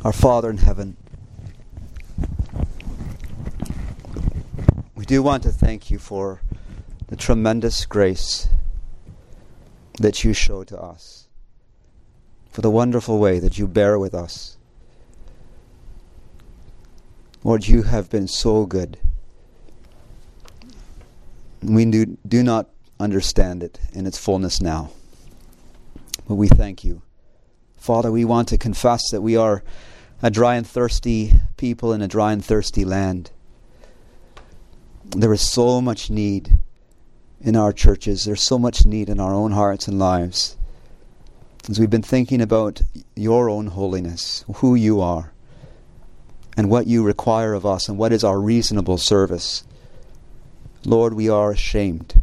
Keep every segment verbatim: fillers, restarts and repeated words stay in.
Our Father in heaven, we do want to thank you for the tremendous grace that you show to us, for the wonderful way that you bear with us. Lord, you have been so good. We do, do not understand it in its fullness now, but we thank you. Father, we want to confess that we are a dry and thirsty people in a dry and thirsty land. There is so much need in our churches. There's so much need in our own hearts and lives. As we've been thinking about your own holiness, who you are, and what you require of us, and what is our reasonable service, Lord, we are ashamed.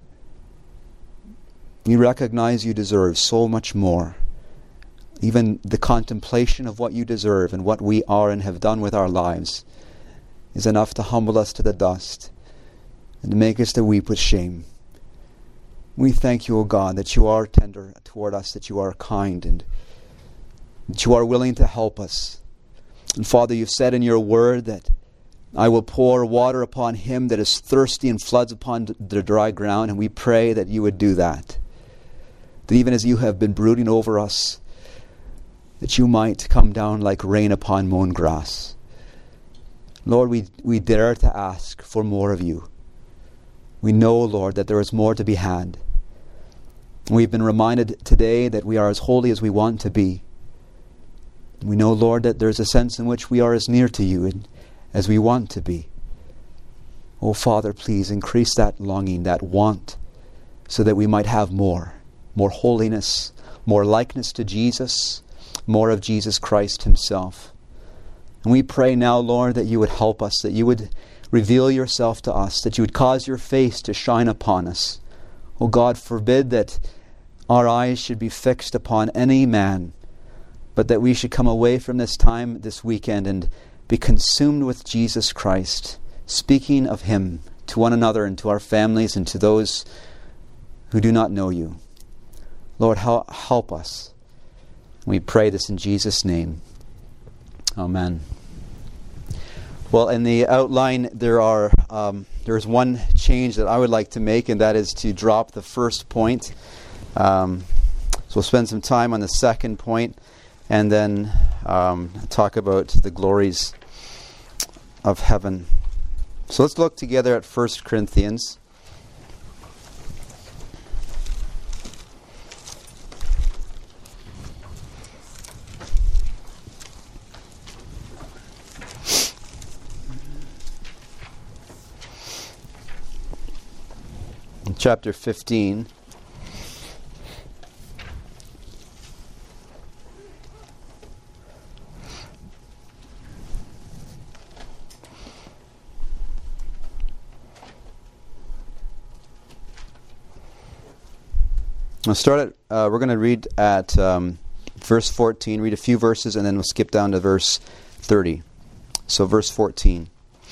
We recognize you deserve so much more. Even the contemplation of what you deserve and what we are and have done with our lives is enough to humble us to the dust and to make us to weep with shame. We thank you, O God, that you are tender toward us, that you are kind, and that you are willing to help us. And Father, you've said in your word that I will pour water upon him that is thirsty and floods upon the dry ground, and we pray that you would do that. That even as you have been brooding over us, that you might come down like rain upon mown grass. Lord, we, we dare to ask for more of you. We know, Lord, that there is more to be had. We've been reminded today that we are as holy as we want to be. We know, Lord, that there's a sense in which we are as near to you as we want to be. Oh, Father, please increase that longing, that want, so that we might have more. More holiness, more likeness to Jesus, more of Jesus Christ himself. And we pray now, Lord, that you would help us, that you would reveal yourself to us, that you would cause your face to shine upon us. Oh God, forbid that our eyes should be fixed upon any man, but that we should come away from this time, this weekend, and be consumed with Jesus Christ, speaking of him to one another and to our families and to those who do not know you. Lord, help us. We pray this in Jesus' name. Amen. Well, in the outline, there are um, there's one change that I would like to make, and that is to drop the first point. Um, so we'll spend some time on the second point, and then um, talk about the glories of heaven. So let's look together at First Corinthians. Chapter fifteen. I'll start at, uh, we're going to read at um, verse fourteen, read a few verses, and then we'll skip down to verse thirty. So verse fourteen.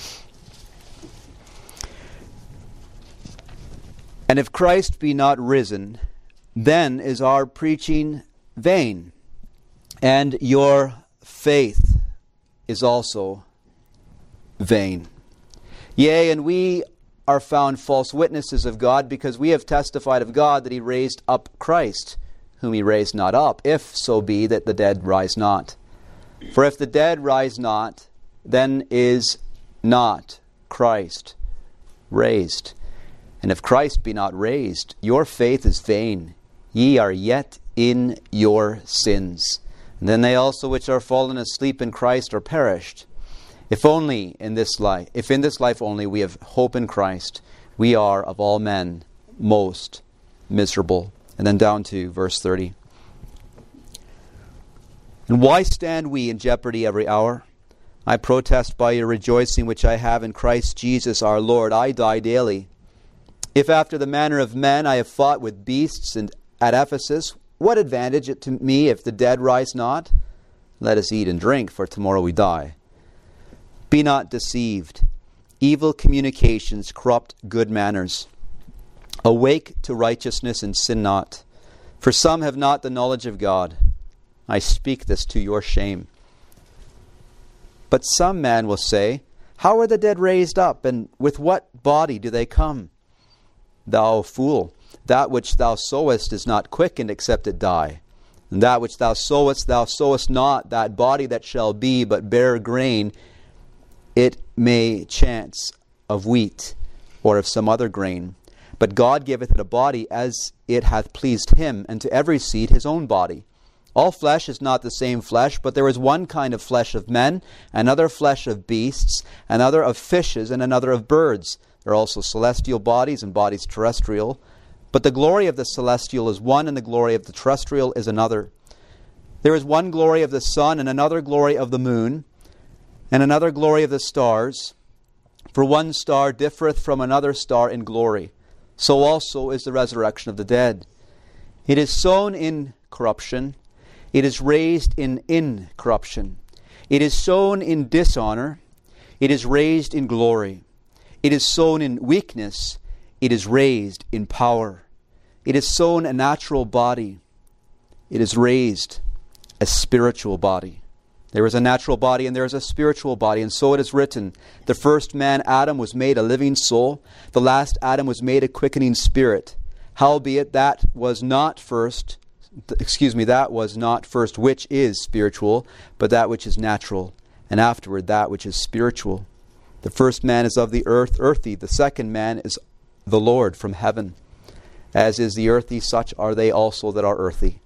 And if Christ be not risen, then is our preaching vain, and your faith is also vain. Yea, and we are found false witnesses of God, because we have testified of God that he raised up Christ, whom he raised not up, if so be that the dead rise not. For if the dead rise not, then is not Christ raised. And if Christ be not raised, your faith is vain. Ye are yet in your sins. And then they also which are fallen asleep in Christ are perished. If only in this life, if in this life only we have hope in Christ, we are of all men most miserable. And then down to verse thirty. And why stand we in jeopardy every hour? I protest by your rejoicing which I have in Christ Jesus our Lord, I die daily. If after the manner of men I have fought with beasts and at Ephesus, what advantage it to me if the dead rise not? Let us eat and drink, for tomorrow we die. Be not deceived. Evil communications corrupt good manners. Awake to righteousness and sin not. For some have not the knowledge of God. I speak this to your shame. But some man will say, how are the dead raised up, and with what body do they come? Thou fool, that which thou sowest is not quickened except it die. And that which thou sowest, thou sowest not that body that shall be, but bare grain, it may chance of wheat, or of some other grain. But God giveth it a body as it hath pleased him, and to every seed his own body. All flesh is not the same flesh, but there is one kind of flesh of men, another flesh of beasts, another of fishes, and another of birds. There are also celestial bodies and bodies terrestrial. But the glory of the celestial is one, and the glory of the terrestrial is another. There is one glory of the sun, and another glory of the moon, and another glory of the stars. For one star differeth from another star in glory. So also is the resurrection of the dead. It is sown in corruption. It is raised in incorruption. It is sown in dishonor. It is raised in glory. It is sown in weakness. It is raised in power. It is sown a natural body. It is raised a spiritual body. There is a natural body and there is a spiritual body. And so it is written, the first man, Adam, was made a living soul. The last Adam was made a quickening spirit. Howbeit that was not first, excuse me, that was not first which is spiritual, but that which is natural, and afterward that which is spiritual. The first man is of the earth, earthy. The second man is the Lord from heaven. As is the earthy, such are they also that are earthy.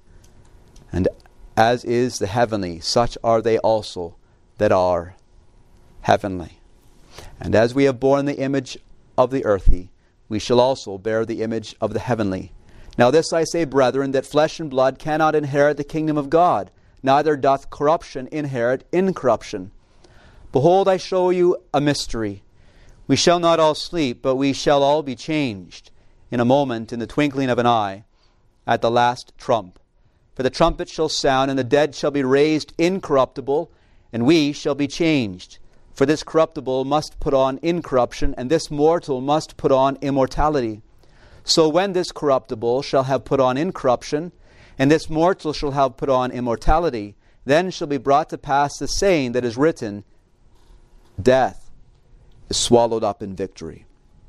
And as is the heavenly, such are they also that are heavenly. And as we have borne the image of the earthy, we shall also bear the image of the heavenly. Now this I say, brethren, that flesh and blood cannot inherit the kingdom of God, neither doth corruption inherit incorruption. Behold, I show you a mystery. We shall not all sleep, but we shall all be changed in a moment, in the twinkling of an eye, at the last trump. For the trumpet shall sound, and the dead shall be raised incorruptible, and we shall be changed. For this corruptible must put on incorruption, and this mortal must put on immortality. So when this corruptible shall have put on incorruption, and this mortal shall have put on immortality, then shall be brought to pass the saying that is written, death is swallowed up in victory.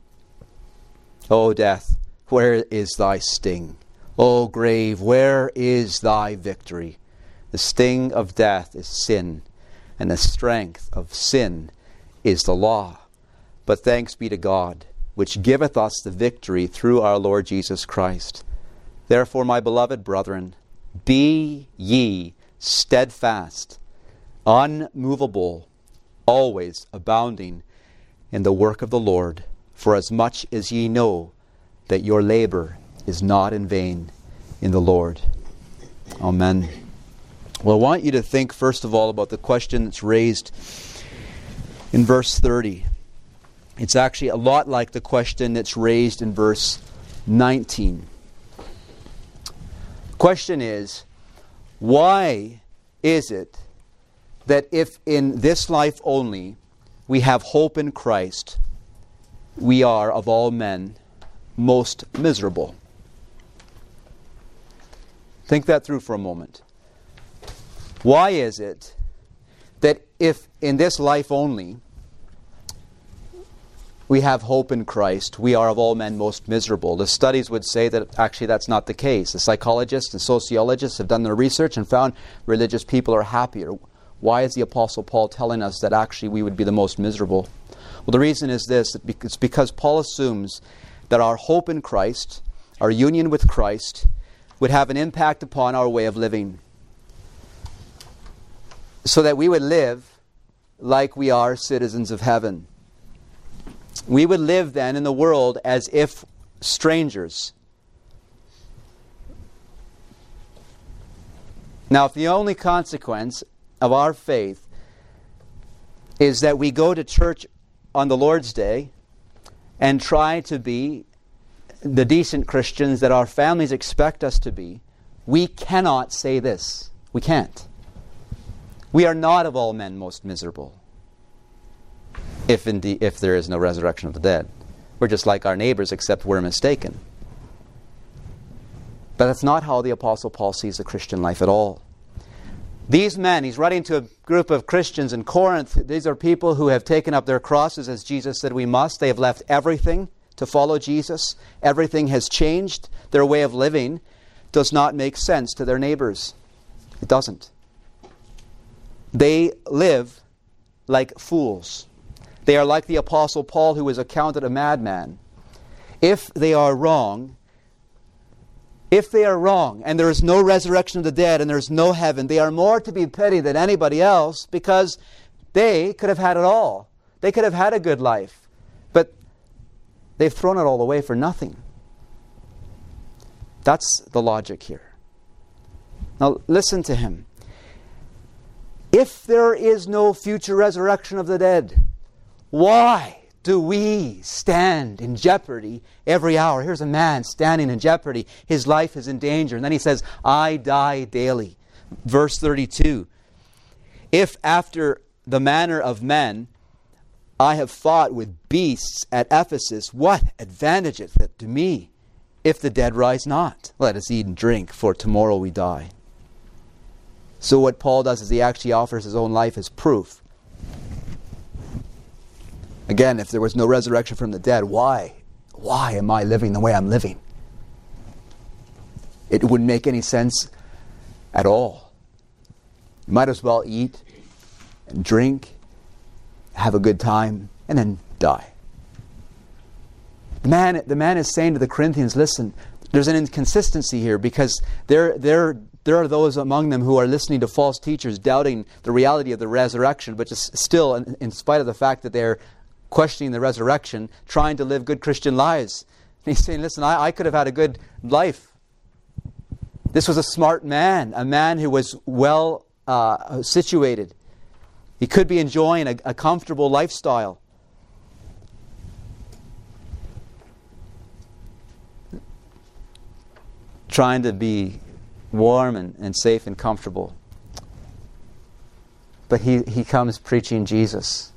O death, where is thy sting? O grave, where is thy victory? The sting of death is sin, and the strength of sin is the law. But thanks be to God, which giveth us the victory through our Lord Jesus Christ. Therefore, my beloved brethren, be ye steadfast, unmovable, always abounding in the work of the Lord, for as much as ye know that your labor is not in vain in the Lord. Amen. Well, I want you to think first of all about the question that's raised in verse thirty. It's actually a lot like the question that's raised in verse nineteen. The question is, why is it that if in this life only we have hope in Christ, we are, of all men, most miserable? Think that through for a moment. Why is it that if in this life only we have hope in Christ, we are of all men most miserable? The studies would say that actually that's not the case. The psychologists and sociologists have done their research and found religious people are happier. Why is the Apostle Paul telling us that actually we would be the most miserable? Well, the reason is this. It's because Paul assumes that our hope in Christ, our union with Christ, would have an impact upon our way of living, so that we would live like we are citizens of heaven. We would live then in the world as if strangers. Now, if the only consequence of our faith is that we go to church on the Lord's Day and try to be the decent Christians that our families expect us to be, we cannot say this. We can't. We are not of all men most miserable, if indeed if there is no resurrection of the dead. We're just like our neighbors, except we're mistaken. But that's not how the Apostle Paul sees the Christian life at all. These men, he's writing to a group of Christians in Corinth. These are people who have taken up their crosses as Jesus said we must. They have left everything to follow Jesus. Everything has changed. Their way of living does not make sense to their neighbors. It doesn't. They live like fools. They are like the Apostle Paul, who was accounted a madman. If they are wrong, if they are wrong, and there is no resurrection of the dead, and there is no heaven, they are more to be pitied than anybody else, because they could have had it all. They could have had a good life. But they've thrown it all away for nothing. That's the logic here. Now listen to him. If there is no future resurrection of the dead, why do we stand in jeopardy every hour? Here's a man standing in jeopardy. His life is in danger. And then he says, I die daily. Verse thirty-two. If after the manner of men I have fought with beasts at Ephesus, what advantageth it to me if the dead rise not? Let us eat and drink, for tomorrow we die. So what Paul does is he actually offers his own life as proof. Again, if there was no resurrection from the dead, why? Why am I living the way I'm living? It wouldn't make any sense at all. You might as well eat and drink, have a good time, and then die. The man, the man is saying to the Corinthians, listen, there's an inconsistency here, because there, there, there are those among them who are listening to false teachers, doubting the reality of the resurrection, but just still, in, in spite of the fact that they're questioning the resurrection, trying to live good Christian lives. And he's saying, listen, I, I could have had a good life. This was a smart man, a man who was well uh, situated. He could be enjoying a, a comfortable lifestyle. Trying to be warm and, and safe and comfortable. But he, he comes preaching Jesus,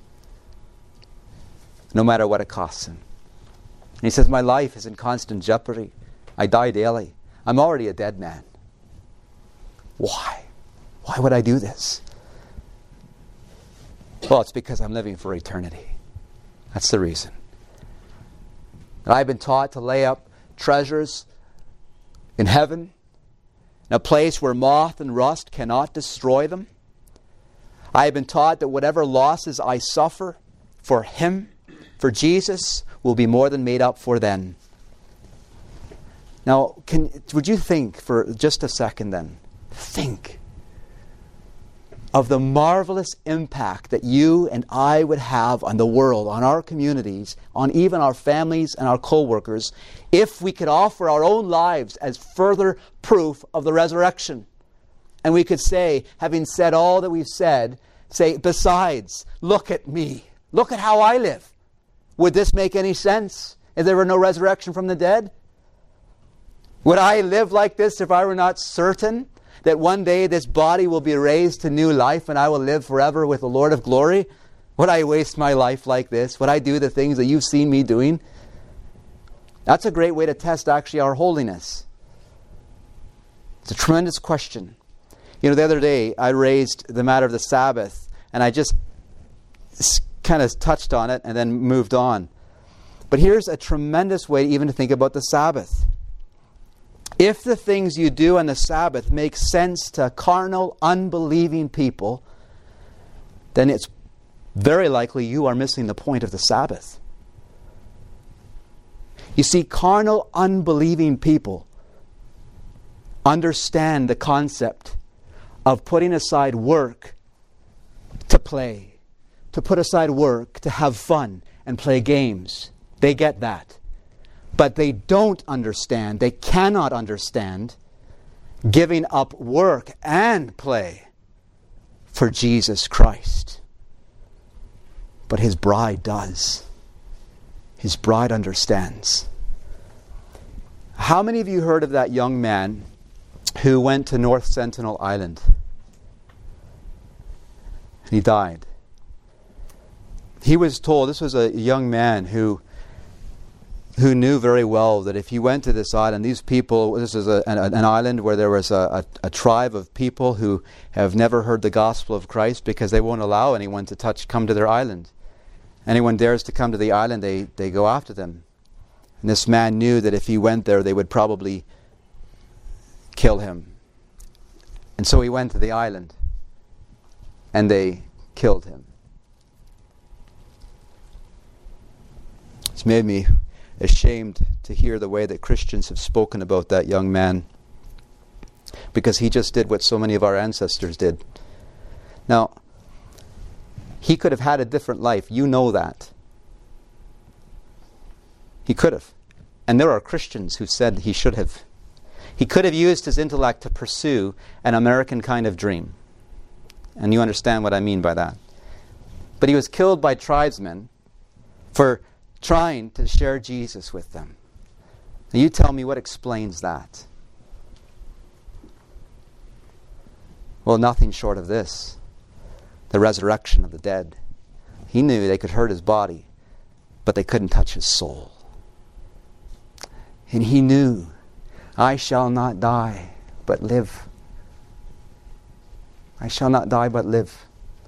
no matter what it costs him. And he says, my life is in constant jeopardy. I die daily. I'm already a dead man. Why? Why would I do this? Well, it's because I'm living for eternity. That's the reason. I've been taught to lay up treasures in heaven, in a place where moth and rust cannot destroy them. I have been taught that whatever losses I suffer for Him, for Jesus, will be more than made up for then. Now, can, would you think for just a second then, think of the marvelous impact that you and I would have on the world, on our communities, on even our families and our co-workers, if we could offer our own lives as further proof of the resurrection. And we could say, having said all that we've said, say, besides, look at me. Look at how I live. Would this make any sense if there were no resurrection from the dead? Would I live like this if I were not certain that one day this body will be raised to new life and I will live forever with the Lord of glory? Would I waste my life like this? Would I do the things that you've seen me doing? That's a great way to test actually our holiness. It's a tremendous question. You know, the other day I raised the matter of the Sabbath, and I just kind of touched on it and then moved on. But here's a tremendous way even to think about the Sabbath. If the things you do on the Sabbath make sense to carnal, unbelieving people, then it's very likely you are missing the point of the Sabbath. You see, carnal, unbelieving people understand the concept of putting aside work to play, to put aside work to have fun and play games. They get that. But they don't understand, they cannot understand giving up work and play for Jesus Christ. But His bride does. His bride understands. How many of you heard of that young man who went to North Sentinel Island? He died. He was told, this was a young man who who knew very well that if he went to this island, these people, this is a, an, an island where there was a, a, a tribe of people who have never heard the gospel of Christ because they won't allow anyone to touch, come to their island. Anyone dares to come to the island, they, they go after them. And this man knew that if he went there, they would probably kill him. And so he went to the island, and they killed him. It's made me ashamed to hear the way that Christians have spoken about that young man, because he just did what so many of our ancestors did. Now, he could have had a different life. You know that. He could have. And there are Christians who said he should have. He could have used his intellect to pursue an American kind of dream. And you understand what I mean by that. But he was killed by tribesmen for trying to share Jesus with them. Now you tell me what explains that. Well, nothing short of this. The resurrection of the dead. He knew they could hurt his body, but they couldn't touch his soul. And he knew, I shall not die, but live. I shall not die, but live.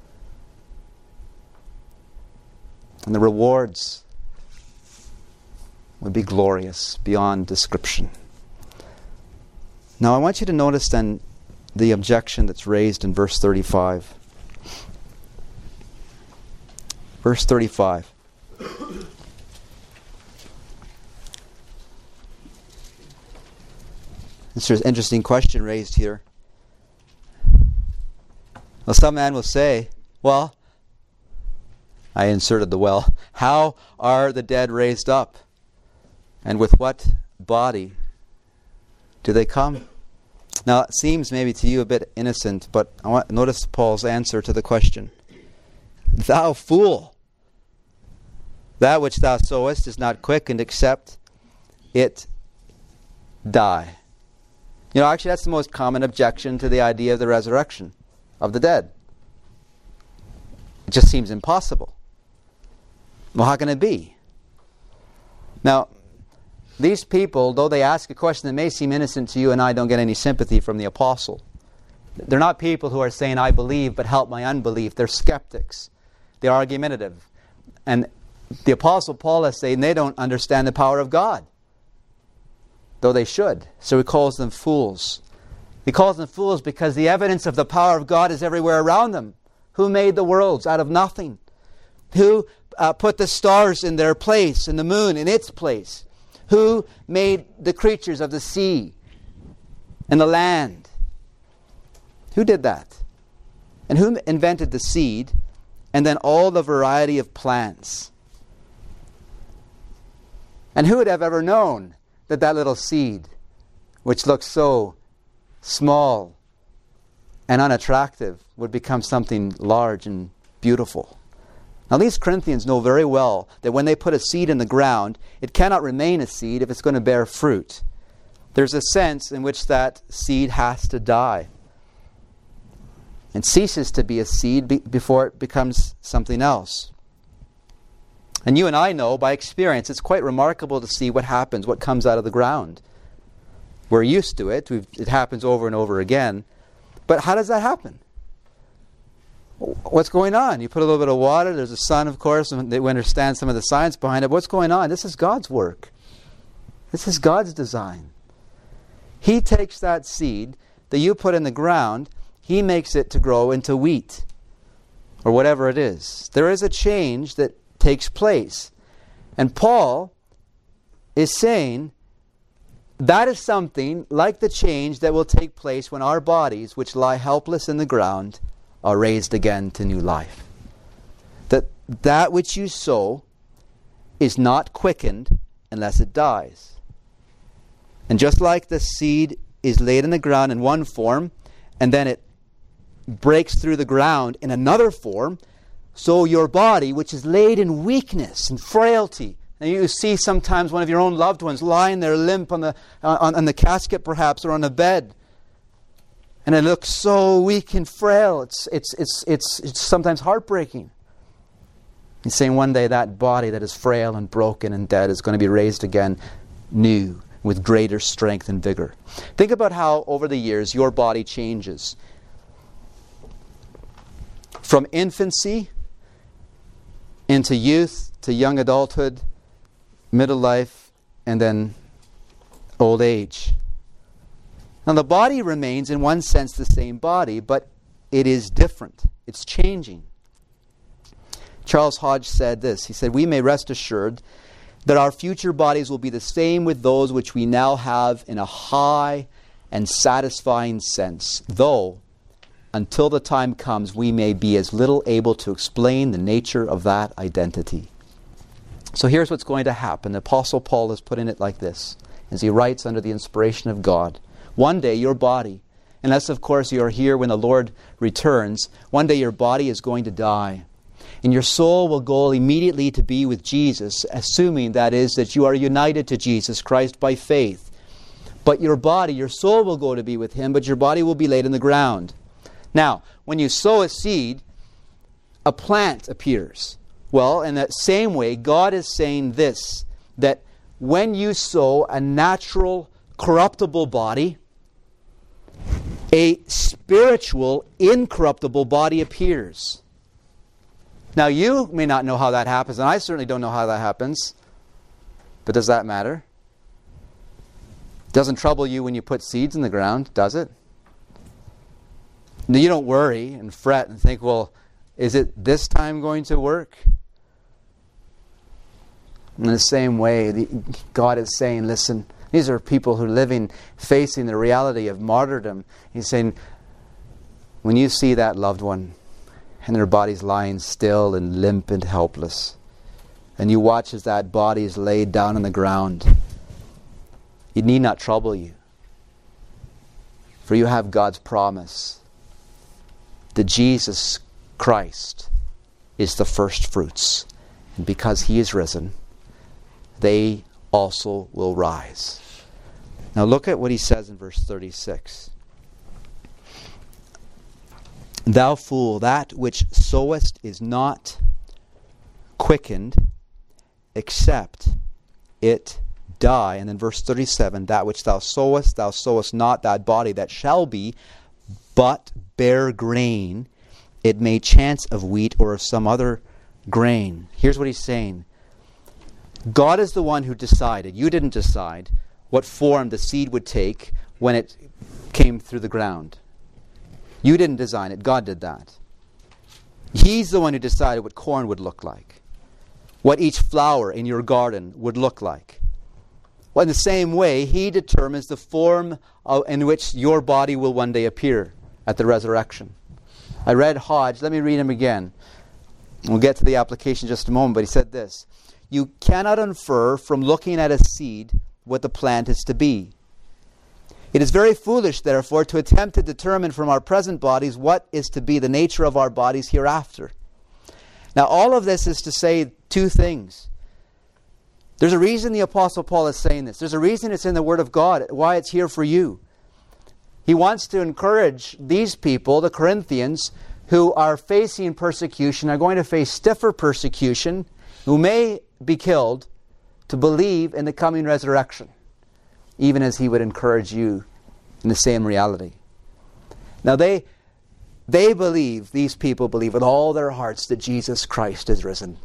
And the rewards would be glorious beyond description. Now I want you to notice then the objection that's raised in verse thirty-five. Verse thirty-five. This is an interesting question raised here. Well, some man will say, well, I inserted the well. How are the dead raised up? And with what body do they come? Now, it seems maybe to you a bit innocent, but I want notice Paul's answer to the question. Thou fool! That which thou sowest is not quickened except it die. You know, actually that's the most common objection to the idea of the resurrection of the dead. It just seems impossible. Well, how can it be? Now, these people, though they ask a question that may seem innocent to you and I, don't get any sympathy from the apostle. They're not people who are saying, I believe, but help my unbelief. They're skeptics. They're argumentative. And the apostle Paul is saying they don't understand the power of God, though they should. So he calls them fools. He calls them fools because the evidence of the power of God is everywhere around them. Who made the worlds out of nothing? Who uh, put the stars in their place and the moon in its place? Who made the creatures of the sea and the land? Who did that? And who invented the seed and then all the variety of plants? And who would have ever known that that little seed, which looks so small and unattractive, would become something large and beautiful? Now these Corinthians know very well that when they put a seed in the ground, it cannot remain a seed if it's going to bear fruit. There's a sense in which that seed has to die and ceases to be a seed be- before it becomes something else. And you and I know by experience it's quite remarkable to see what happens, what comes out of the ground. We're used to it. We've, it happens over and over again. But how does that happen? What's going on? You put a little bit of water, there's a sun, of course, and they understand some of the science behind it. What's going on? This is God's work. This is God's design. He takes that seed that you put in the ground, He makes it to grow into wheat, or whatever it is. There is a change that takes place. And Paul is saying that is something like the change that will take place when our bodies, which lie helpless in the ground, are raised again to new life. That that which you sow is not quickened unless it dies. And just like the seed is laid in the ground in one form, and then it breaks through the ground in another form, so your body, which is laid in weakness and frailty, and you see sometimes one of your own loved ones lying there limp on the on, on the casket perhaps, or on a bed, and it looks so weak and frail. It's, it's, it's, it's, it's sometimes heartbreaking. He's saying one day that body that is frail and broken and dead is going to be raised again new, with greater strength and vigor. Think about how over the years your body changes. From infancy into youth to young adulthood, middle life, and then old age. Now the body remains in one sense the same body, but it is different. It's changing. Charles Hodge said this. He said, "We may rest assured that our future bodies will be the same with those which we now have in a high and satisfying sense, though until the time comes we may be as little able to explain the nature of that identity." So here's what's going to happen. The Apostle Paul is putting it like this, as he writes under the inspiration of God. One day your body, unless of course you are here when the Lord returns, one day your body is going to die. And your soul will go immediately to be with Jesus, assuming that is that you are united to Jesus Christ by faith. But your body, your soul will go to be with Him, but your body will be laid in the ground. Now, when you sow a seed, a plant appears. Well, in that same way, God is saying this, that when you sow a natural, corruptible body, a spiritual, incorruptible body appears. Now, you may not know how that happens, and I certainly don't know how that happens. But does that matter? It doesn't trouble you when you put seeds in the ground, does it? You don't worry and fret and think, well, is it this time going to work? In the same way, the, God is saying, listen, these are people who are living, facing the reality of martyrdom. He's saying, when you see that loved one, and their body's lying still and limp and helpless, and you watch as that body is laid down on the ground, it need not trouble you. For you have God's promise that Jesus Christ is the first fruits. And because He is risen, they also will rise. Now look at what he says in verse thirty-six. Thou fool, that which sowest is not quickened, except it die. And then verse thirty-seven, that which thou sowest, thou sowest not that body that shall be, but bear grain. It may chance of wheat or of some other grain. Here's what he's saying. God is the one who decided, you didn't decide, what form the seed would take when it came through the ground. You didn't design it, God did that. He's the one who decided what corn would look like, what each flower in your garden would look like. Well, in the same way, He determines the form of, in which your body will one day appear at the resurrection. I read Hodge, let me read him again. We'll get to the application in just a moment, but he said this. You cannot infer from looking at a seed what the plant is to be. It is very foolish, therefore, to attempt to determine from our present bodies what is to be the nature of our bodies hereafter. Now, all of this is to say two things. There's a reason the Apostle Paul is saying this. There's a reason it's in the Word of God, why it's here for you. He wants to encourage these people, the Corinthians, who are facing persecution, are going to face stiffer persecution, who may be killed, to believe in the coming resurrection, even as he would encourage you in the same reality. Now they they believe, these people believe with all their hearts that Jesus Christ is risen.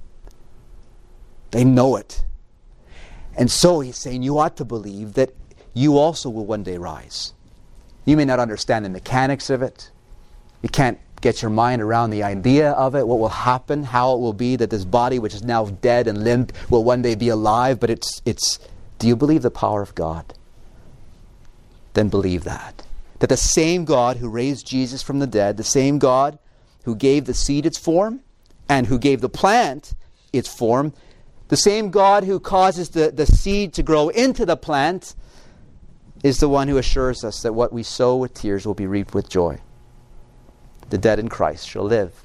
They know it. And so he's saying you ought to believe that you also will one day rise. You may not understand the mechanics of it. You can't get your mind around the idea of it, what will happen, how it will be that this body which is now dead and limp will one day be alive. But it's, it's, do you believe the power of God? Then believe that. That the same God who raised Jesus from the dead, the same God who gave the seed its form and who gave the plant its form, the same God who causes the, the seed to grow into the plant is the one who assures us that what we sow with tears will be reaped with joy. The dead in Christ shall live.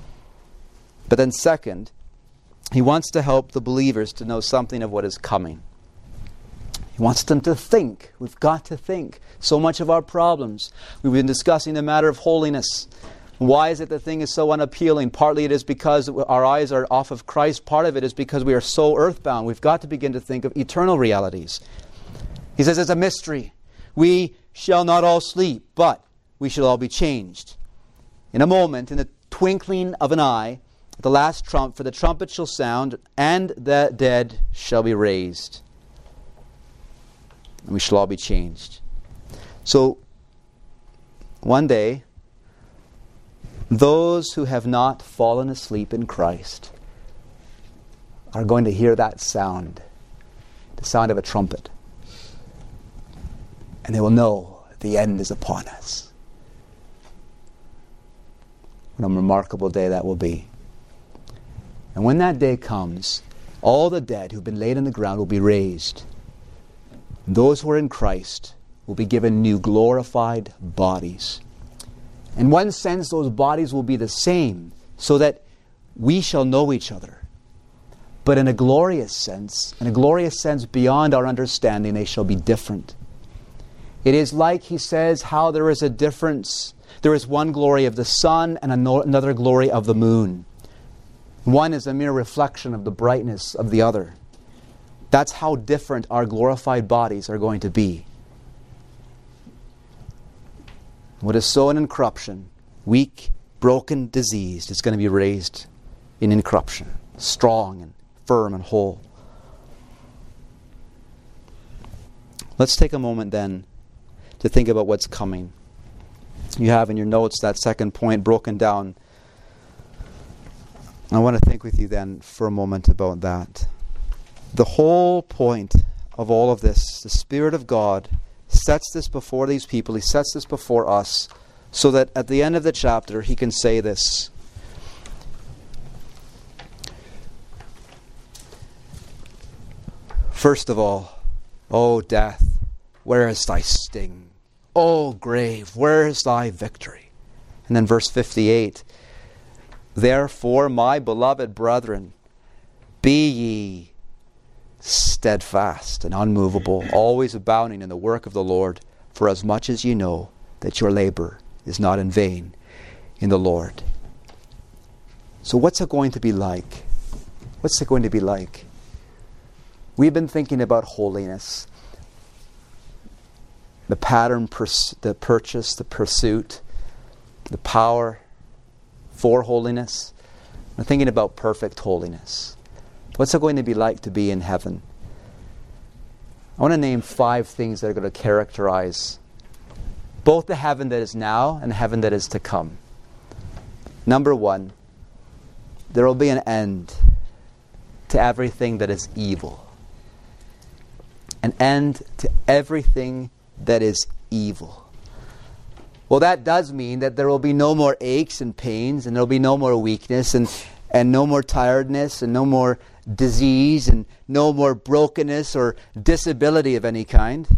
But then second, he wants to help the believers to know something of what is coming. He wants them to think. We've got to think. So much of our problems. We've been discussing the matter of holiness. Why is it the thing is so unappealing? Partly it is because our eyes are off of Christ. Part of it is because we are so earthbound. We've got to begin to think of eternal realities. He says it's a mystery. We shall not all sleep, but we shall all be changed. In a moment, in the twinkling of an eye, at the last trump, for the trumpet shall sound, and the dead shall be raised. And we shall all be changed. So, one day, those who have not fallen asleep in Christ are going to hear that sound, the sound of a trumpet. And they will know the end is upon us. What a remarkable day that will be. And when that day comes, all the dead who've been laid on the ground will be raised. And those who are in Christ will be given new glorified bodies. In one sense, those bodies will be the same, so that we shall know each other. But in a glorious sense, in a glorious sense beyond our understanding, they shall be different. It is like, he says, how there is a difference. There is one glory of the sun and another glory of the moon. One is a mere reflection of the brightness of the other. That's how different our glorified bodies are going to be. What is sown in corruption, weak, broken, diseased, is going to be raised in incorruption, strong and firm and whole. Let's take a moment then to think about what's coming. You have in your notes that second point broken down. I want to think with you then for a moment about that. The whole point of all of this, the Spirit of God sets this before these people. He sets this before us so that at the end of the chapter he can say this. First of all, O death, where is thy sting? O grave, where is thy victory? And then verse fifty-eight. Therefore, my beloved brethren, be ye steadfast and unmovable, always abounding in the work of the Lord, for as much as you know that your labor is not in vain in the Lord. So what's it going to be like? What's it going to be like? We've been thinking about holiness. The pattern, pers- the purchase, the pursuit, the power for holiness. We're thinking about perfect holiness. What's it going to be like to be in heaven? I want to name five things that are going to characterize both the heaven that is now and the heaven that is to come. Number one, there will be an end to everything that is evil. An end to everything that is evil. Well, that does mean that there will be no more aches and pains, and there will be no more weakness, and, and no more tiredness, and no more disease, and no more brokenness or disability of any kind.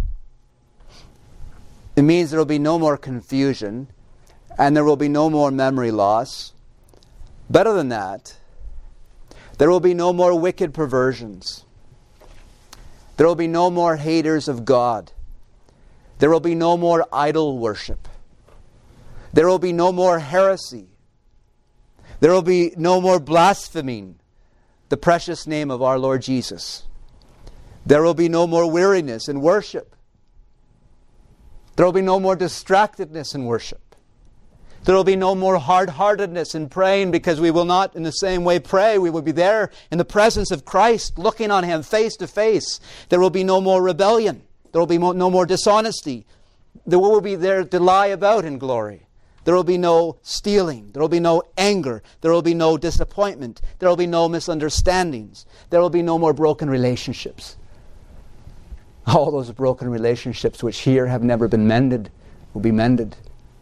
It means there will be no more confusion, and there will be no more memory loss. Better than that, there will be no more wicked perversions. There will be no more haters of God. There will be no more idol worship. There will be no more heresy. There will be no more blaspheming the precious name of our Lord Jesus. There will be no more weariness in worship. There will be no more distractedness in worship. There will be no more hard-heartedness in praying, because we will not in the same way pray. We will be there in the presence of Christ, looking on Him face to face. There will be no more rebellion. There will be no more dishonesty. There will be there to lie about in glory. There will be no stealing. There will be no anger. There will be no disappointment. There will be no misunderstandings. There will be no more broken relationships. All those broken relationships which here have never been mended will be mended.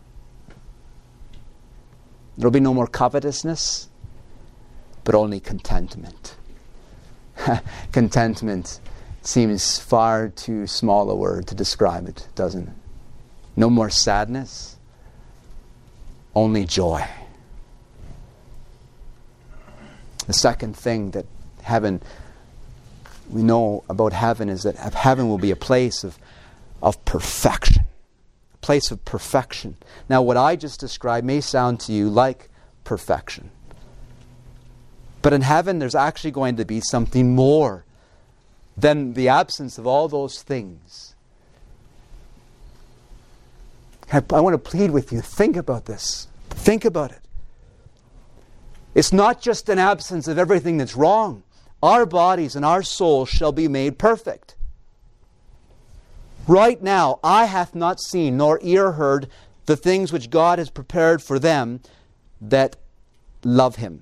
There will be no more covetousness, but only contentment. Contentment seems far too small a word to describe it, doesn't it? No more sadness. Only joy. The second thing that heaven, we know about heaven, is that heaven will be a place of, of perfection. A place of perfection. Now, what I just described may sound to you like perfection. But in heaven, there's actually going to be something more than the absence of all those things. I, I want to plead with you, think about this. Think about it. It's not just an absence of everything that's wrong. Our bodies and our souls shall be made perfect. Right now, eye hath not seen, nor ear heard the things which God has prepared for them that love Him.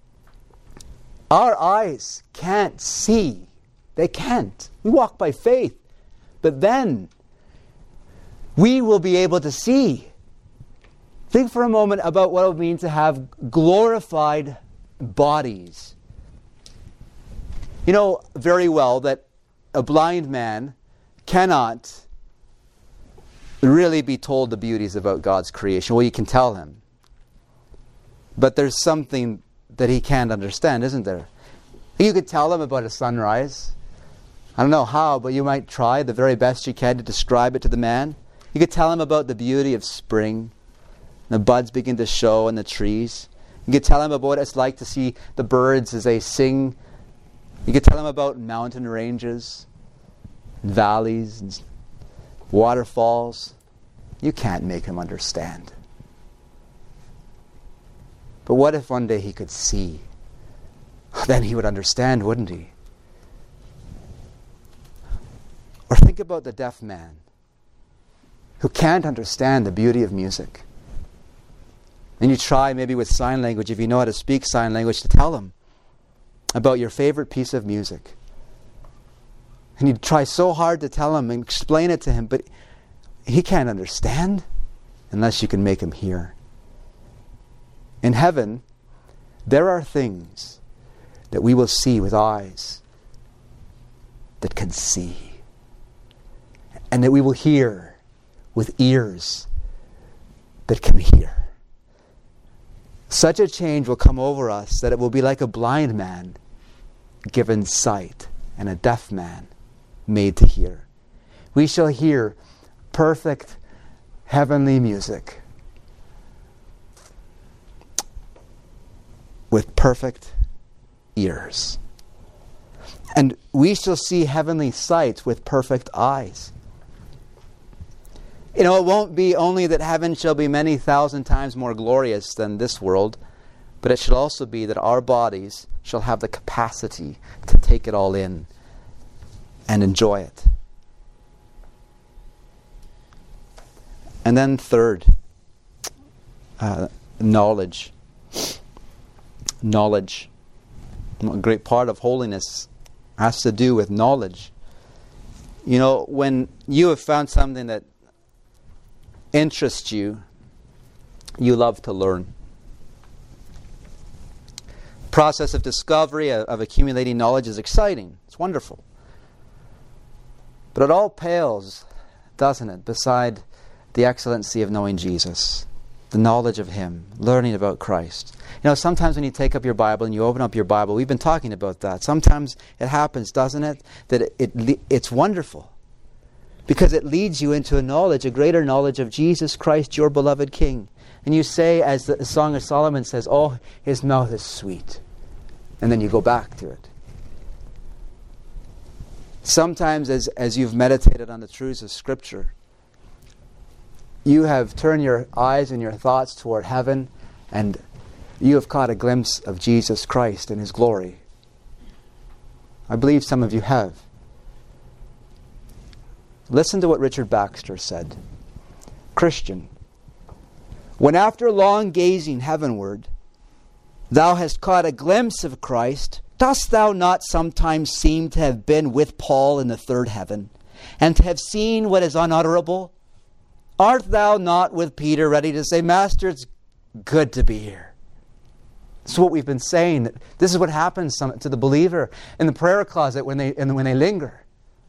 Our eyes can't see. They can't. We walk by faith. But then, we will be able to see. Think for a moment about what it would mean to have glorified bodies. You know very well that a blind man cannot really be told the beauties about God's creation. Well, you can tell him. But there's something that he can't understand, isn't there? You could tell him about a sunrise. I don't know how, but you might try the very best you can to describe it to the man. You could tell him about the beauty of spring. The buds begin to show in the trees. You could tell him about what it's like to see the birds as they sing. You could tell him about mountain ranges, and valleys, and waterfalls. You can't make him understand. But what if one day he could see? Then he would understand, wouldn't he? Or think about the deaf man who can't understand the beauty of music. And you try maybe with sign language, if you know how to speak sign language, to tell him about your favorite piece of music. And you try so hard to tell him and explain it to him, but he can't understand unless you can make him hear. In heaven, there are things that we will see with eyes that can see, and that we will hear with ears that can hear. Such a change will come over us that it will be like a blind man given sight and a deaf man made to hear. We shall hear perfect heavenly music with perfect ears. And we shall see heavenly sight with perfect eyes. You know, it won't be only that heaven shall be many thousand times more glorious than this world, but it shall also be that our bodies shall have the capacity to take it all in and enjoy it. And then third, uh, knowledge. Knowledge. A great part of holiness has to do with knowledge. You know, when you have found something that interests you, you love to learn. The process of discovery, of, of accumulating knowledge is exciting. It's wonderful. But it all pales, doesn't it, beside the excellency of knowing Jesus, the knowledge of Him, learning about Christ. You know, sometimes when you take up your Bible and you open up your Bible, we've been talking about that. Sometimes it happens, doesn't it, that it, it it's wonderful. Because it leads you into a knowledge, a greater knowledge of Jesus Christ, your beloved King. And you say, as the Song of Solomon says, oh, His mouth is sweet. And then you go back to it. Sometimes as, as you've meditated on the truths of Scripture, you have turned your eyes and your thoughts toward heaven, and you have caught a glimpse of Jesus Christ and His glory. I believe some of you have. Listen to what Richard Baxter said. Christian, when after long gazing heavenward, thou hast caught a glimpse of Christ, dost thou not sometimes seem to have been with Paul in the third heaven, and to have seen what is unutterable? Art thou not with Peter ready to say, Master, it's good to be here? This is what we've been saying. This is what happens to the believer in the prayer closet when they, when they linger.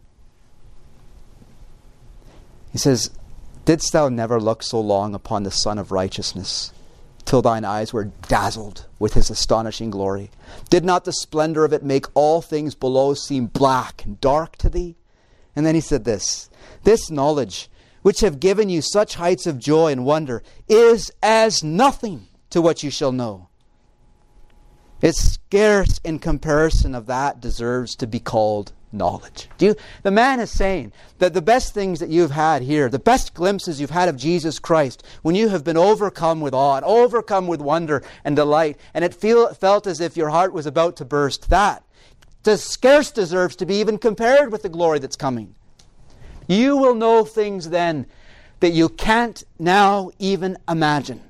He says, didst thou never look so long upon the Son of Righteousness, till thine eyes were dazzled with His astonishing glory? Did not the splendor of it make all things below seem black and dark to thee? And then he said this, this knowledge which have given you such heights of joy and wonder, is as nothing to what you shall know. It's scarce in comparison of that deserves to be called knowledge. Do you, the man is saying that the best things that you've had here, the best glimpses you've had of Jesus Christ, when you have been overcome with awe and overcome with wonder and delight, and it feel, felt as if your heart was about to burst, that does scarce deserves to be even compared with the glory that's coming. You will know things then that you can't now even imagine.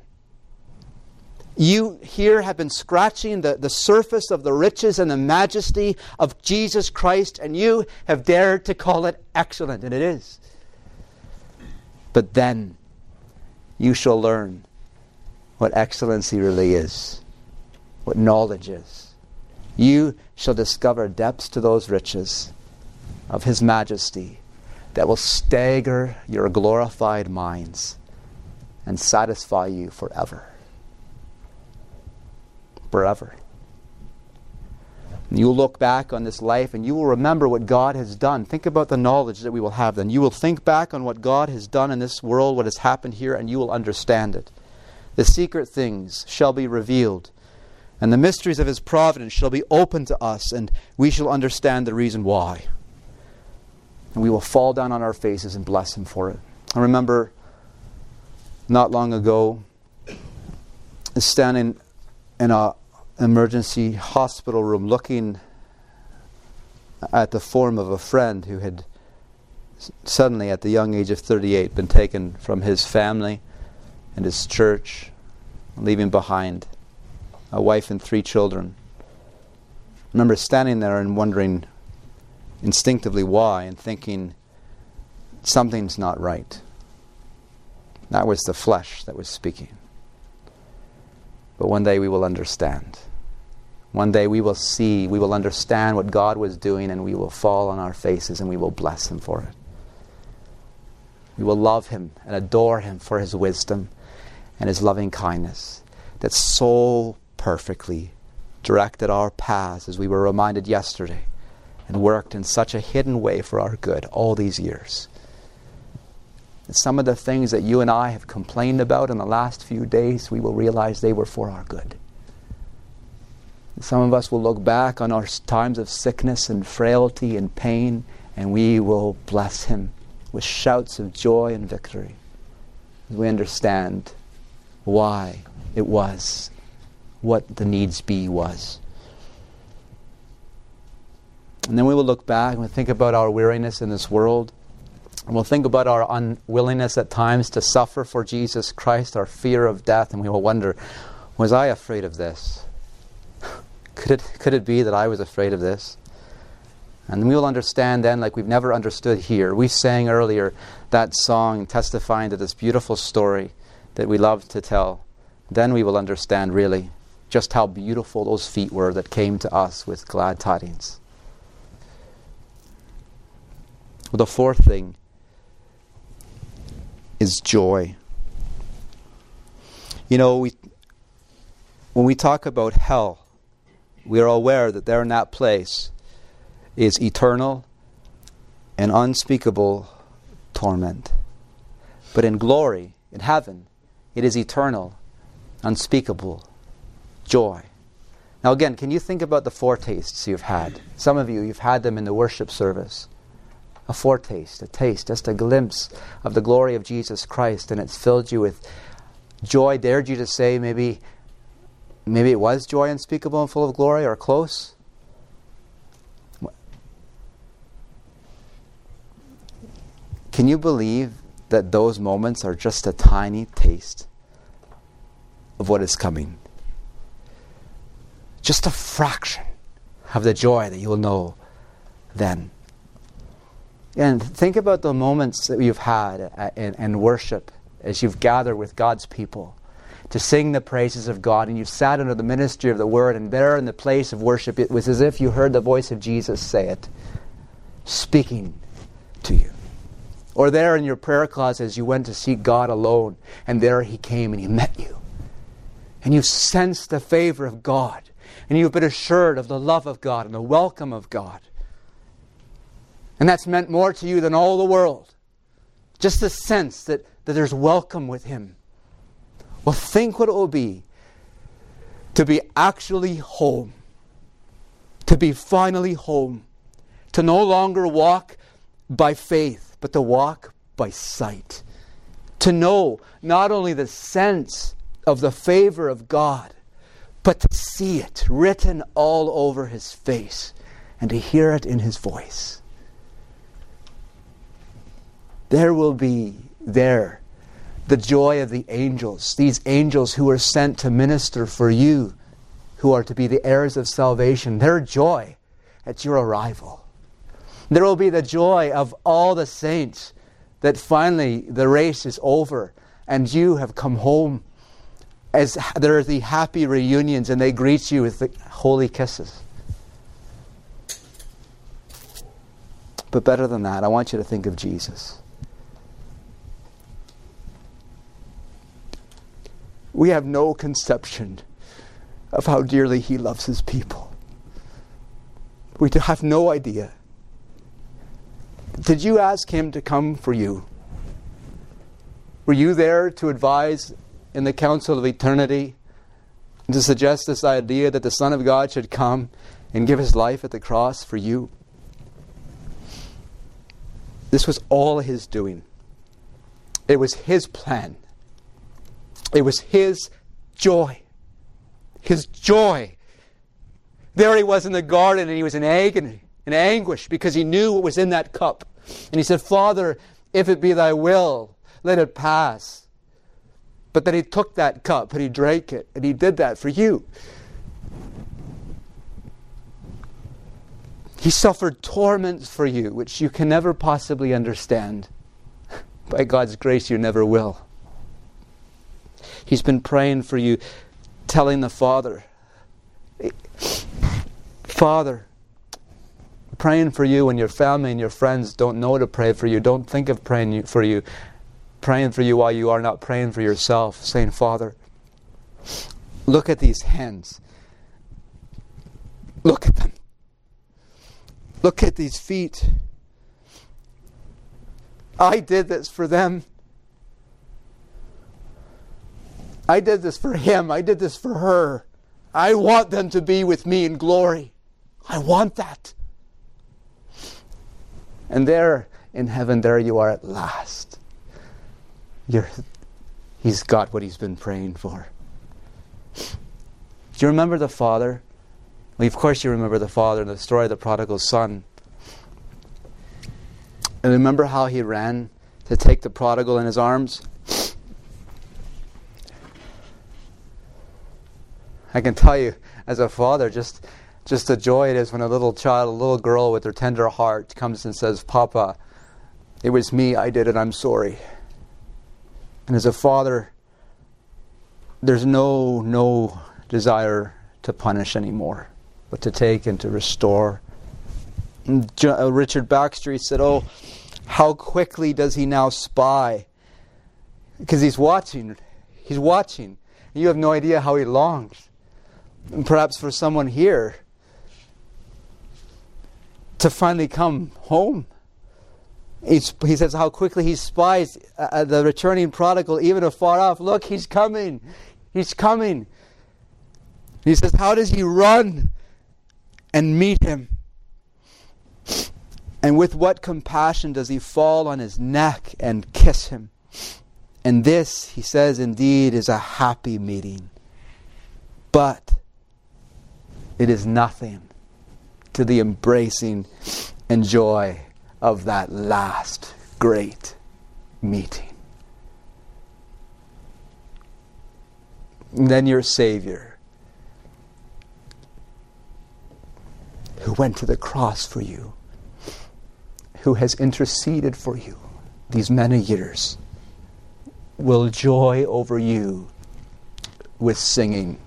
You here have been scratching the, the surface of the riches and the majesty of Jesus Christ, and you have dared to call it excellent, and it is. But then you shall learn what excellency really is, what knowledge is. You shall discover depths to those riches of His majesty that will stagger your glorified minds and satisfy you forever. Forever. You will look back on this life and you will remember what God has done. Think about the knowledge that we will have then. You will think back on what God has done in this world, what has happened here, and you will understand it. The secret things shall be revealed, and the mysteries of His providence shall be opened to us, and we shall understand the reason why. And we will fall down on our faces and bless Him for it. I remember not long ago standing in an emergency hospital room looking at the form of a friend who had suddenly at the young age of thirty-eight been taken from his family and his church, leaving behind a wife and three children. I remember standing there and wondering instinctively why, and thinking something's not right. That was the flesh that was speaking. But one day we will understand. One day we will see, we will understand what God was doing, and we will fall on our faces and we will bless Him for it. We will love Him and adore Him for His wisdom and His loving kindness that so perfectly directed our paths, as we were reminded yesterday, and worked in such a hidden way for our good all these years. And some of the things that you and I have complained about in the last few days, we will realize they were for our good. And some of us will look back on our times of sickness and frailty and pain, and we will bless Him with shouts of joy and victory as we understand why it was, what the needs be was. And then we will look back and we'll think about our weariness in this world. And we'll think about our unwillingness at times to suffer for Jesus Christ, our fear of death, and we will wonder, was I afraid of this? Could it, could it be that I was afraid of this? And we will understand then, like we've never understood here. We sang earlier that song testifying to this beautiful story that we love to tell. Then we will understand really just how beautiful those feet were that came to us with glad tidings. Well, the fourth thing is joy. You know, we when we talk about hell, we are aware that there in that place is eternal and unspeakable torment. But in glory, in heaven, it is eternal, unspeakable joy. Now again, can you think about the foretastes you've had? Some of you, you've had them in the worship service. A foretaste, a taste, just a glimpse of the glory of Jesus Christ, and it's filled you with joy. Dared you to say maybe maybe it was joy unspeakable and full of glory, or close? Can you believe that those moments are just a tiny taste of what is coming? Just a fraction of the joy that you will know then. And think about the moments that you've had in, in worship as you've gathered with God's people to sing the praises of God, and you've sat under the ministry of the Word, and there in the place of worship it was as if you heard the voice of Jesus say it, speaking to you. Or there in your prayer closet as you went to seek God alone, and there He came and He met you. And you sensed the favor of God, and you've been assured of the love of God and the welcome of God. And that's meant more to you than all the world. Just the sense that, that there's welcome with Him. Well, think what it will be to be actually home. To be finally home. To no longer walk by faith, but to walk by sight. To know not only the sense of the favor of God, but to see it written all over His face and to hear it in His voice. There will be there the joy of the angels, these angels who are sent to minister for you, who are to be the heirs of salvation, their joy at your arrival. There will be the joy of all the saints that finally the race is over and you have come home, as there are the happy reunions and they greet you with the holy kisses. But better than that, I want you to think of Jesus. We have no conception of how dearly He loves His people. We have no idea. Did you ask Him to come for you? Were you there to advise in the council of eternity to suggest this idea that the Son of God should come and give His life at the cross for you? This was all His doing. It was His plan. It was His joy. His joy. There He was in the garden and He was in agony, in anguish, because He knew what was in that cup. And He said, Father, if it be Thy will, let it pass. But then He took that cup and He drank it, and He did that for you. He suffered torments for you, which you can never possibly understand. By God's grace, you never will. He's been praying for you, telling the Father, Father, praying for you when your family and your friends don't know to pray for you, don't think of praying for you, praying for you while you are not praying for yourself, saying, Father, look at these hands. Look at them. Look at these feet. I did this for them. I did this for him. I did this for her. I want them to be with me in glory. I want that. And there in heaven, there you are at last. You're, he's got what he's been praying for. Do you remember the father? Well, of course you remember the father in the story of the prodigal son. And remember how he ran to take the prodigal in his arms? I can tell you, as a father, just just the joy it is when a little child, a little girl with her tender heart comes and says, Papa, it was me, I did it, I'm sorry. And as a father, there's no no desire to punish anymore, but to take and to restore. And uh, Richard Baxter, he said, oh, how quickly does he now spy? Because he's watching. He's watching. You have no idea how he longs. And perhaps for someone here to finally come home. He's, he says how quickly he spies uh, the returning prodigal, even afar off. Look, he's coming. He's coming. He says, how does he run and meet him? And with what compassion does he fall on his neck and kiss him? And this, he says, indeed is a happy meeting. But it is nothing to the embracing and joy of that last great meeting. And then your Savior, who went to the cross for you, who has interceded for you these many years, will joy over you with singing.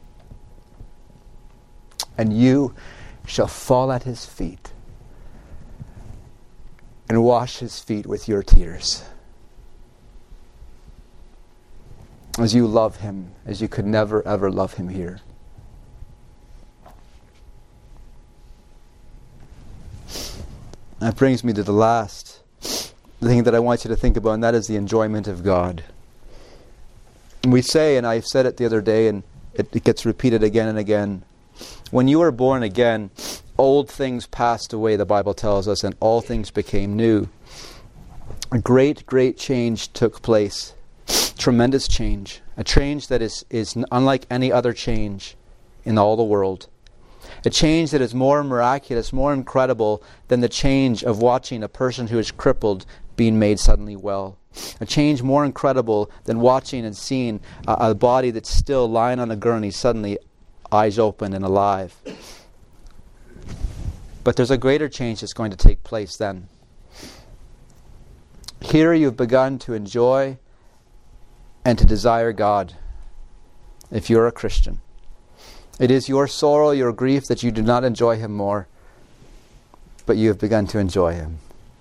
And you shall fall at his feet and wash his feet with your tears. As you love him, as you could never ever love him here. That brings me to the last, the thing that I want you to think about, and that is the enjoyment of God. And we say, and I said it the other day, and it, it gets repeated again and again, when you were born again, old things passed away, the Bible tells us, and all things became new. A great, great change took place. Tremendous change. A change that is, is unlike any other change in all the world. A change that is more miraculous, more incredible than the change of watching a person who is crippled being made suddenly well. A change more incredible than watching and seeing a, a body that's still lying on a gurney suddenly eyes open and alive. But there's a greater change that's going to take place then. Here you've begun to enjoy and to desire God, if you're a Christian. It is your sorrow, your grief, that you do not enjoy Him more, but you have begun to enjoy Him.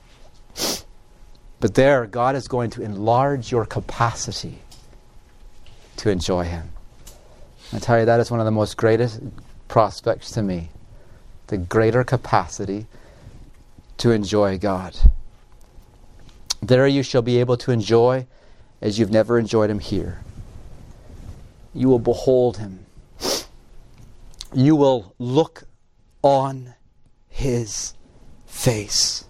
But there, God is going to enlarge your capacity to enjoy Him. I tell you, that is one of the most greatest prospects to me. The greater capacity to enjoy God. There you shall be able to enjoy as you've never enjoyed Him here. You will behold Him. You will look on His face.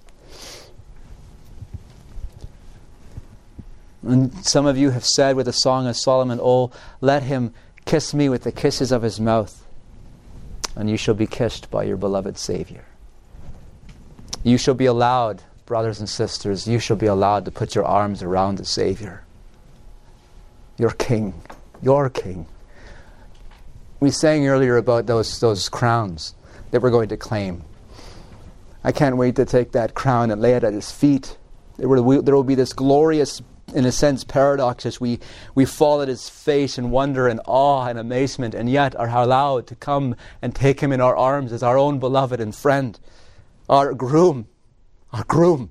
And some of you have said with the Song of Solomon, "Oh, let Him kiss me with the kisses of His mouth, and you shall be kissed by your beloved Savior." You shall be allowed, brothers and sisters, you shall be allowed to put your arms around the Savior. Your King. Your King. We sang earlier about those, those crowns that we're going to claim. I can't wait to take that crown and lay it at His feet. There will, there will be this glorious, in a sense, paradox as we, we fall at His face in wonder and awe and amazement, and yet are allowed to come and take Him in our arms as our own beloved and friend, our groom, our groom.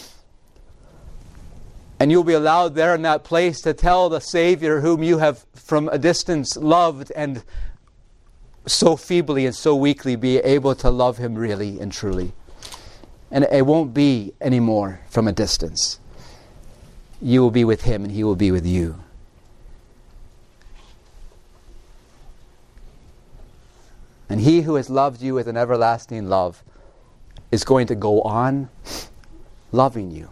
And you'll be allowed there in that place to tell the Savior whom you have from a distance loved and so feebly and so weakly be able to love Him really and truly. And it won't be anymore from a distance. You will be with Him and He will be with you. And He who has loved you with an everlasting love is going to go on loving you.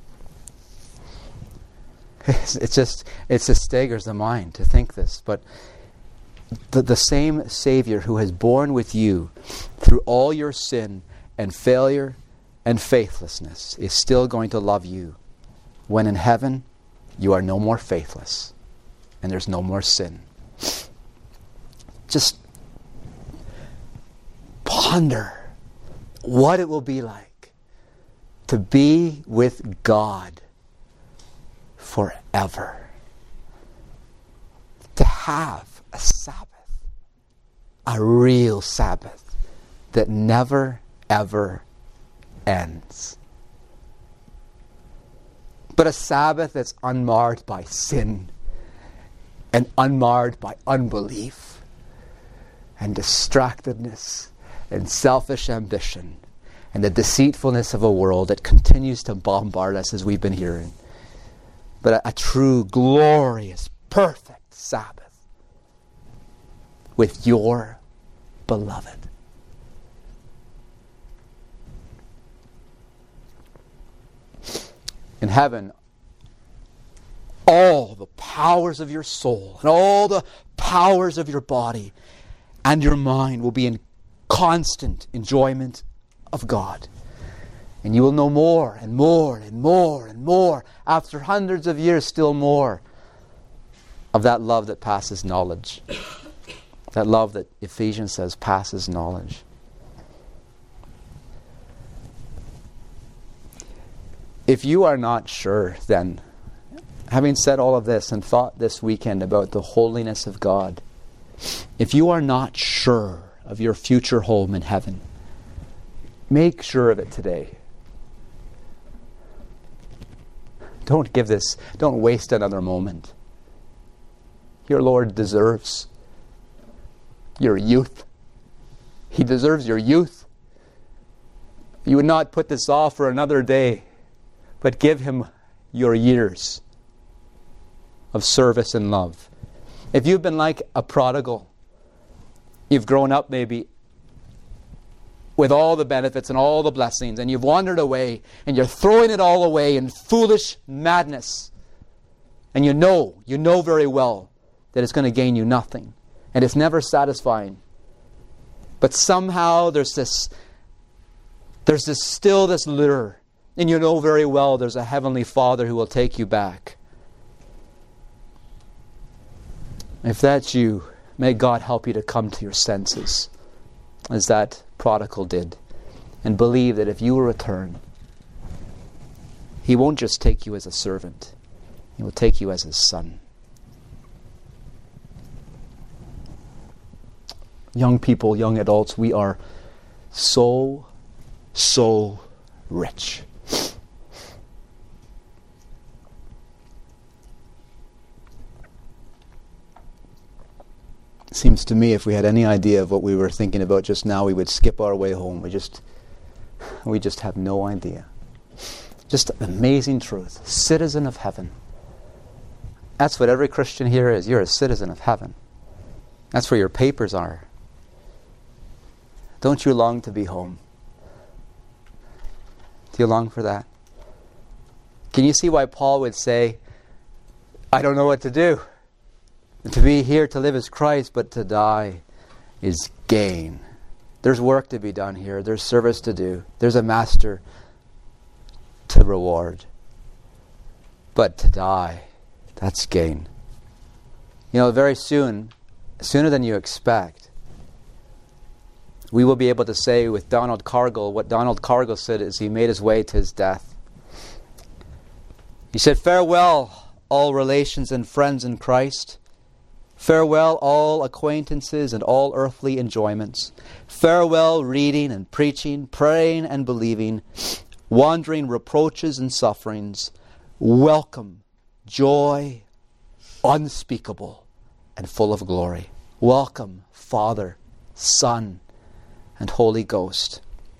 It's just, it just staggers the mind to think this. But the, the same Savior who has borne with you through all your sin and failure and faithlessness is still going to love you when in heaven you are no more faithless and there's no more sin. Just ponder what it will be like to be with God forever. To have a Sabbath, a real Sabbath that never ever ends. But a Sabbath that's unmarred by sin and unmarred by unbelief and distractedness and selfish ambition and the deceitfulness of a world that continues to bombard us as we've been hearing. But a, a true, glorious, perfect Sabbath with your beloved. In heaven, all the powers of your soul and all the powers of your body and your mind will be in constant enjoyment of God. And you will know more and more and more and more, after hundreds of years still more, of that love that passes knowledge. That love that Ephesians says passes knowledge. If you are not sure, then, having said all of this and thought this weekend about the holiness of God, if you are not sure of your future home in heaven, make sure of it today. Don't give this, don't waste another moment. Your Lord deserves your youth. He deserves your youth. You would not put this off for another day, but give Him your years of service and love. If you've been like a prodigal, you've grown up maybe with all the benefits and all the blessings, and you've wandered away, and you're throwing it all away in foolish madness. And you know, you know very well that it's going to gain you nothing. And it's never satisfying. But somehow there's this, there's this still this lure. And you know very well there's a Heavenly Father who will take you back. If that's you, may God help you to come to your senses, as that prodigal did, and believe that if you will return, He won't just take you as a servant, He will take you as His son. Young people, young adults, we are so, so rich. It seems to me if we had any idea of what we were thinking about just now, we would skip our way home. We just, we just have no idea. Just amazing truth. Citizen of heaven. That's what every Christian here is. You're a citizen of heaven. That's where your papers are. Don't you long to be home? Do you long for that? Can you see why Paul would say, I don't know what to do? To be here to live is Christ, but to die is gain. There's work to be done here. There's service to do. There's a master to reward. But to die, that's gain. You know, very soon, sooner than you expect, we will be able to say with Donald Cargill what Donald Cargill said as he made his way to his death. He said, "Farewell, all relations and friends in Christ. Farewell, all acquaintances and all earthly enjoyments. Farewell, reading and preaching, praying and believing, wandering reproaches and sufferings. Welcome, joy unspeakable and full of glory. Welcome, Father, Son, and Holy Ghost."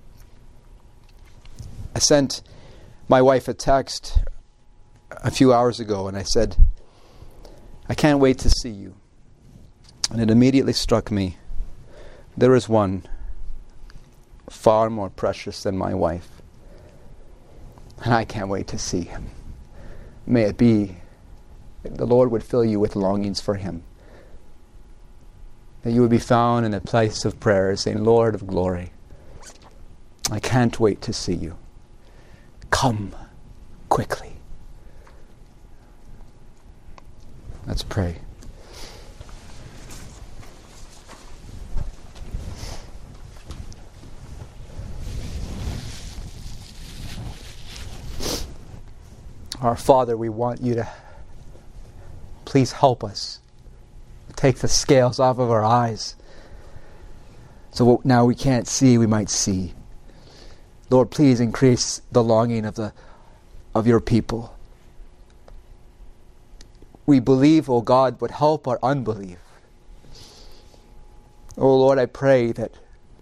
I sent my wife a text a few hours ago, and I said, "I can't wait to see you." And it immediately struck me, there is one far more precious than my wife. And I can't wait to see Him. May it be that the Lord would fill you with longings for Him. That you would be found in a place of prayer saying, "Lord of glory, I can't wait to see you. Come quickly." Let's pray. Our Father, we want you to please help us take the scales off of our eyes, so what now we can't see, we might see. Lord, please increase the longing of the of your people. We believe, O God, but help our unbelief. O Lord, I pray that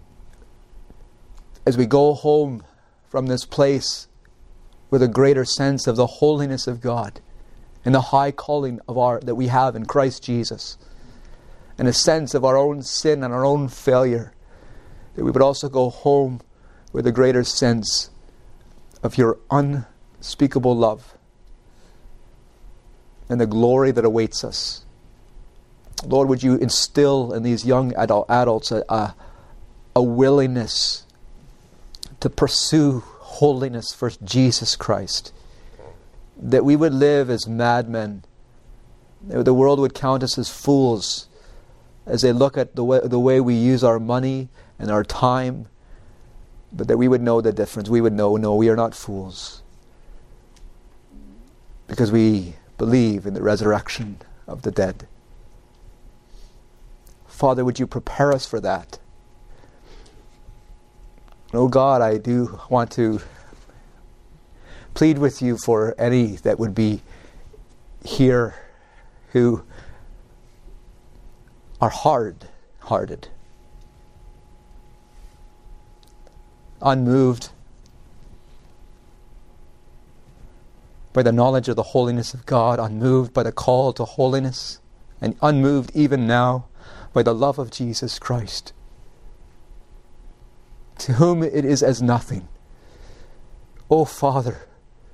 as we go home from this place with a greater sense of the holiness of God and the high calling of our that we have in Christ Jesus, and a sense of our own sin and our own failure, that we would also go home with a greater sense of your unspeakable love and the glory that awaits us. Lord, would you instill in these young adult, adults a, a, a willingness to pursue holiness for Jesus Christ, that we would live as madmen. The world would count us as fools as they look at the way, the way we use our money and our time, but that we would know the difference. We would know, no, we are not fools, because we believe in the resurrection of the dead. Father, would you prepare us for that? Oh God, I do want to plead with you for any that would be here who are hard-hearted, unmoved, by the knowledge of the holiness of God, unmoved by the call to holiness, and unmoved even now by the love of Jesus Christ, to whom it is as nothing. O Father,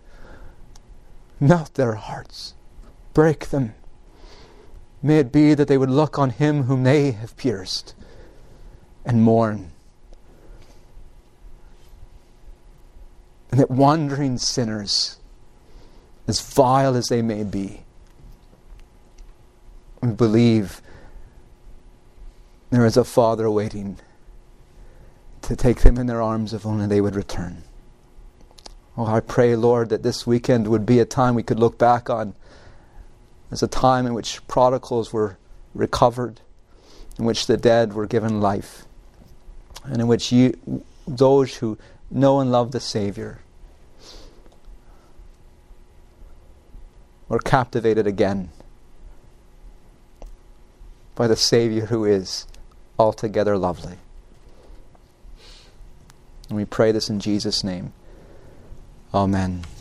melt their hearts, break them. May it be that they would look on Him whom they have pierced and mourn. And that wandering sinners, as vile as they may be, and believe there is a Father waiting to take them in their arms if only they would return. Oh, I pray, Lord, that this weekend would be a time we could look back on as a time in which prodigals were recovered, in which the dead were given life, and in which you, those who know and love the Savior, were captivated again by the Savior who is altogether lovely. And we pray this in Jesus' name. Amen.